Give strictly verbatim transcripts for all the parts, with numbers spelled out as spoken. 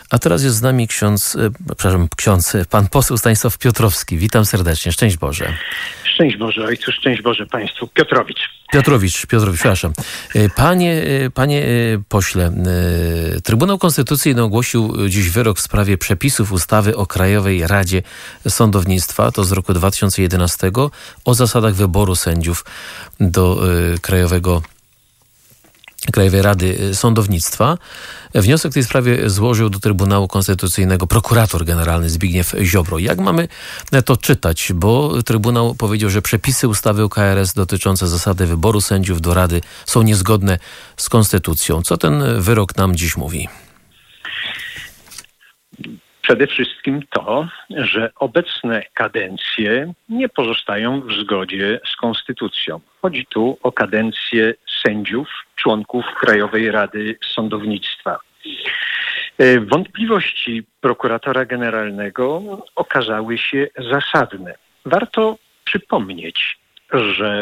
A teraz jest z nami ksiądz, przepraszam, ksiądz, pan poseł Stanisław Piotrowski. Witam serdecznie. Szczęść Boże. Szczęść Boże Ojcu, szczęść Boże Państwu. Piotrowicz. Piotrowicz, Piotrowicz, przepraszam. Panie, panie pośle, Trybunał Konstytucyjny ogłosił dziś wyrok w sprawie przepisów ustawy o Krajowej Radzie Sądownictwa, to z roku dwa tysiące jedenastego, o zasadach wyboru sędziów do Krajowego Krajowej Rady Sądownictwa. Wniosek w tej sprawie złożył do Trybunału Konstytucyjnego prokurator generalny Zbigniew Ziobro. Jak mamy to czytać? Bo Trybunał powiedział, że przepisy ustawy o K R S dotyczące zasady wyboru sędziów do Rady są niezgodne z Konstytucją. Co ten wyrok nam dziś mówi? Przede wszystkim to, że obecne kadencje nie pozostają w zgodzie z Konstytucją. Chodzi tu o kadencje sędziów, członków Krajowej Rady Sądownictwa. Wątpliwości prokuratora generalnego okazały się zasadne. Warto przypomnieć, że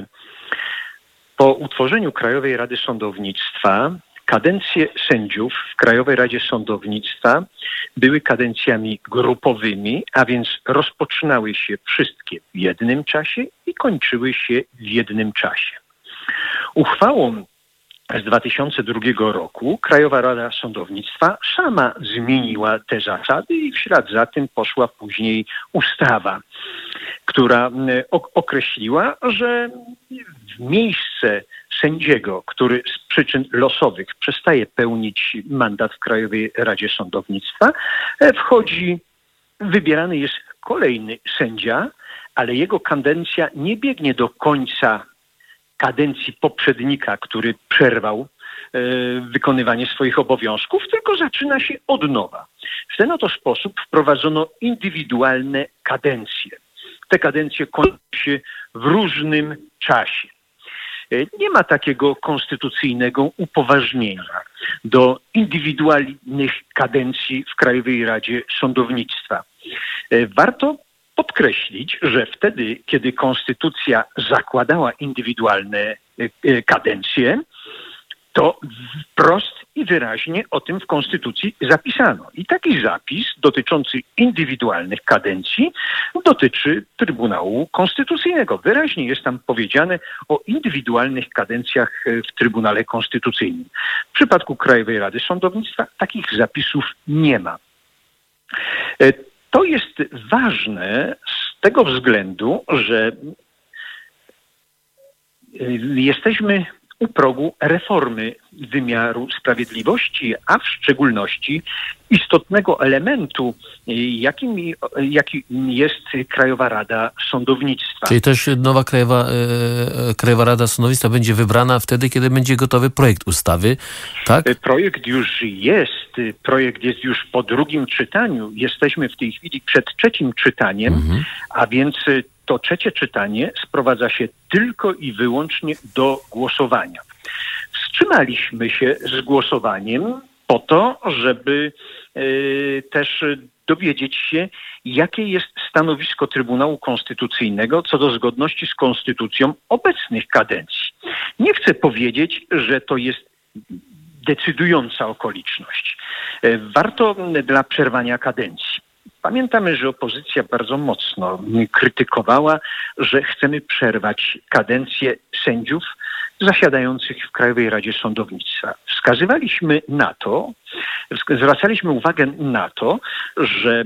po utworzeniu Krajowej Rady Sądownictwa kadencje sędziów w Krajowej Radzie Sądownictwa były kadencjami grupowymi, a więc rozpoczynały się wszystkie w jednym czasie i kończyły się w jednym czasie. Uchwałą z dwa tysiące drugiego roku Krajowa Rada Sądownictwa sama zmieniła te zasady i w ślad za tym poszła później ustawa, która określiła, że w miejsce sędziego, który z przyczyn losowych przestaje pełnić mandat w Krajowej Radzie Sądownictwa, wchodzi, wybierany jest kolejny sędzia, ale jego kadencja nie biegnie do końca kadencji poprzednika, który przerwał e, wykonywanie swoich obowiązków, tylko zaczyna się od nowa. W ten oto sposób wprowadzono indywidualne kadencje. Te kadencje kończą się w różnym czasie. Nie ma takiego konstytucyjnego upoważnienia do indywidualnych kadencji w Krajowej Radzie Sądownictwa. Warto podkreślić, że wtedy, kiedy konstytucja zakładała indywidualne kadencje, to wprost i wyraźnie o tym w konstytucji zapisano. I taki zapis dotyczący indywidualnych kadencji dotyczy Trybunału Konstytucyjnego. Wyraźnie jest tam powiedziane o indywidualnych kadencjach w Trybunale Konstytucyjnym. W przypadku Krajowej Rady Sądownictwa takich zapisów nie ma. To jest ważne z tego względu, że jesteśmy u progu reformy wymiaru sprawiedliwości, a w szczególności istotnego elementu, jakim, jakim jest Krajowa Rada Sądownictwa. Czyli też nowa Krajowa, e, Krajowa Rada Sądownictwa będzie wybrana wtedy, kiedy będzie gotowy projekt ustawy, tak? Projekt już jest, projekt jest już po drugim czytaniu. Jesteśmy w tej chwili przed trzecim czytaniem, mhm. a więc to trzecie czytanie sprowadza się tylko i wyłącznie do głosowania. Wstrzymaliśmy się z głosowaniem po to, żeby y, też dowiedzieć się, jakie jest stanowisko Trybunału Konstytucyjnego co do zgodności z konstytucją obecnych kadencji. Nie chcę powiedzieć, że to jest decydująca okoliczność. Warto dla przerwania kadencji. Pamiętamy, że opozycja bardzo mocno krytykowała, że chcemy przerwać kadencję sędziów zasiadających w Krajowej Radzie Sądownictwa. Wskazywaliśmy na to, zwracaliśmy uwagę na to, że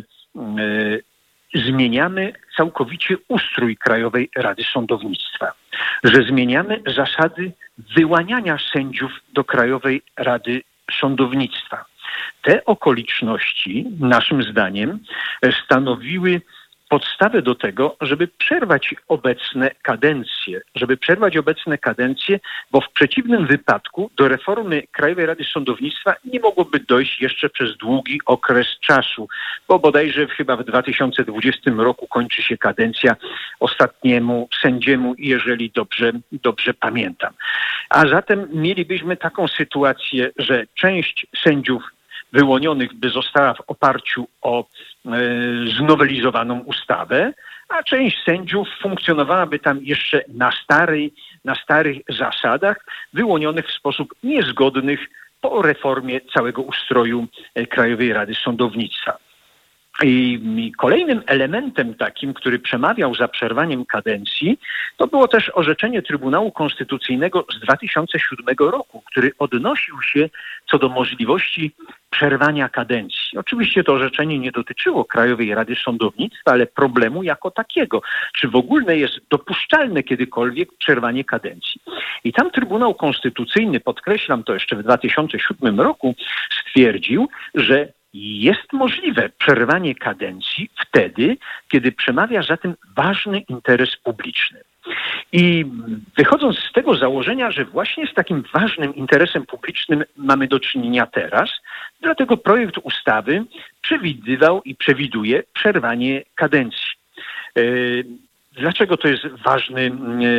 y, zmieniamy całkowicie ustrój Krajowej Rady Sądownictwa, że zmieniamy zasady wyłaniania sędziów do Krajowej Rady Sądownictwa. Te okoliczności, naszym zdaniem, stanowiły podstawę do tego, żeby przerwać obecne kadencje, żeby przerwać obecne kadencje, bo w przeciwnym wypadku do reformy Krajowej Rady Sądownictwa nie mogłoby dojść jeszcze przez długi okres czasu, bo bodajże chyba w dwa tysiące dwudziestym roku kończy się kadencja ostatniemu sędziemu, jeżeli dobrze, dobrze pamiętam. A zatem mielibyśmy taką sytuację, że część sędziów wyłonionych by została w oparciu o e, znowelizowaną ustawę, a część sędziów funkcjonowałaby tam jeszcze na starej, na starych zasadach, wyłonionych w sposób niezgodnych po reformie całego ustroju Krajowej Rady Sądownictwa. I kolejnym elementem takim, który przemawiał za przerwaniem kadencji, to było też orzeczenie Trybunału Konstytucyjnego z dwa tysiące siódmego roku, który odnosił się co do możliwości przerwania kadencji. Oczywiście to orzeczenie nie dotyczyło Krajowej Rady Sądownictwa, ale problemu jako takiego. Czy w ogóle jest dopuszczalne kiedykolwiek przerwanie kadencji? I tam Trybunał Konstytucyjny, podkreślam to jeszcze w dwa tysiące siódmym roku, stwierdził, że jest możliwe przerwanie kadencji wtedy, kiedy przemawia za tym ważny interes publiczny. I wychodząc z tego założenia, że właśnie z takim ważnym interesem publicznym mamy do czynienia teraz, dlatego projekt ustawy przewidywał i przewiduje przerwanie kadencji. Dlaczego to jest ważny,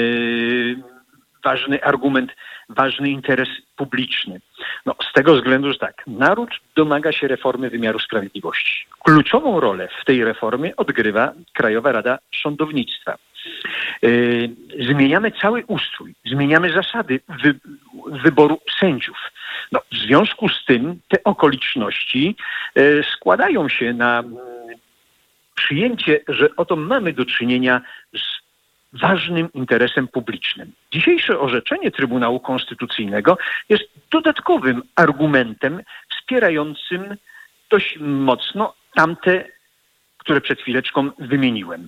ważny argument, ważny interes publiczny? No, z tego względu, że tak, naród domaga się reformy wymiaru sprawiedliwości. Kluczową rolę w tej reformie odgrywa Krajowa Rada Sądownictwa. Yy, zmieniamy cały ustrój, zmieniamy zasady wy, wyboru sędziów. No, w związku z tym te okoliczności yy, składają się na yy, przyjęcie, że oto mamy do czynienia z ważnym interesem publicznym. Dzisiejsze orzeczenie Trybunału Konstytucyjnego jest dodatkowym argumentem wspierającym dość mocno tamte, które przed chwileczką wymieniłem.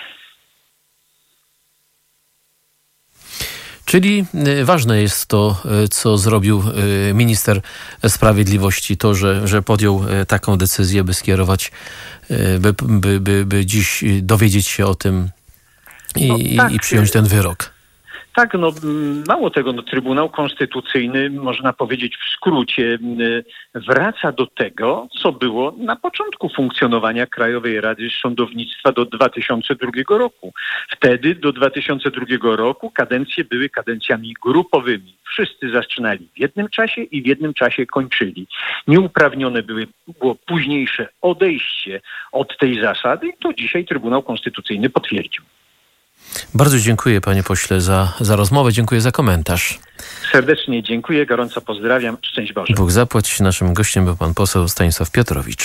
Czyli ważne jest to, co zrobił minister sprawiedliwości, to, że, że podjął taką decyzję, by skierować, by, by, by, by dziś dowiedzieć się o tym i, no, tak, i przyjąć ten wyrok. Tak, no mało tego, no, Trybunał Konstytucyjny, można powiedzieć w skrócie, wraca do tego, co było na początku funkcjonowania Krajowej Rady Sądownictwa do dwa tysiące drugiego roku. Wtedy do dwa tysiące drugiego roku kadencje były kadencjami grupowymi. Wszyscy zaczynali w jednym czasie i w jednym czasie kończyli. Nieuprawnione były, było późniejsze odejście od tej zasady i to dzisiaj Trybunał Konstytucyjny potwierdził. Bardzo dziękuję, panie pośle, za, za rozmowę. Dziękuję za komentarz. Serdecznie dziękuję, gorąco pozdrawiam. Szczęść Boże. Bóg zapłać. Naszym gościem był pan poseł Stanisław Piotrowicz.